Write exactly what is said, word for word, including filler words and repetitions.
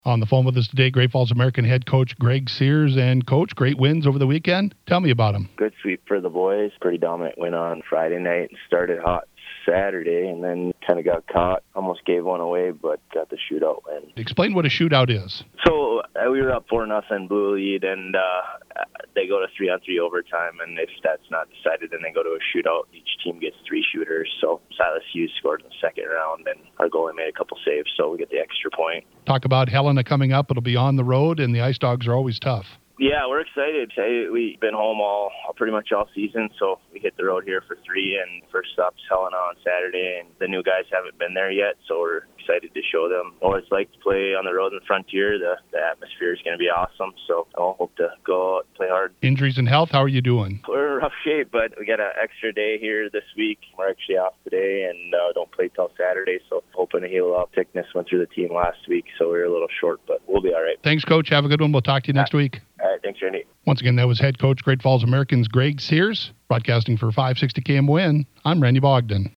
On the phone with us today, Great Falls American head coach Greg Sears. And Coach, great wins over the weekend. Tell me about them. Good sweep for the boys. Pretty dominant win on Friday night. Started hot Saturday and then kind of got caught. Almost gave one away, but got the shootout win. Explain what a shootout is. So uh, we were up four nothing, blue lead, and uh, they go to three on three overtime. And if that's not decided, then they go to a shootout. Each team gets three shooters. So Silas Hughes scored in the second round, and our goalie made a couple saves, so we get the extra point. Talk about Helena coming up. It'll be on the road, and the Ice Dogs are always tough. Yeah, we're excited. We've been home all pretty much all season, so we hit the road here for three, and first stop's Helena on Saturday, and the new guys haven't been there yet, so we're excited to show them what it's like to play on the road in the Frontier. The, the atmosphere is going to be awesome, so I hope to go out and play hard. Injuries and health, how are you doing? We're in rough shape, but we got an extra day here this week. We're actually off today and uh, don't play till Saturday, so hoping to heal up. Sickness went through the team last week, so we were a little short, but we'll be all right. Thanks, Coach. Have a good one. We'll talk to you next week. All right, thanks, Randy. Once again, that was head coach Great Falls Americans Greg Sears, broadcasting for five sixty K M O N. I'm Randy Bogdan.